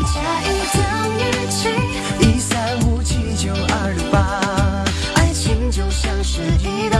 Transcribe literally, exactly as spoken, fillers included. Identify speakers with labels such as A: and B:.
A: 加一等于七，
B: 一三五七九二六八，
A: 爱情就像是一道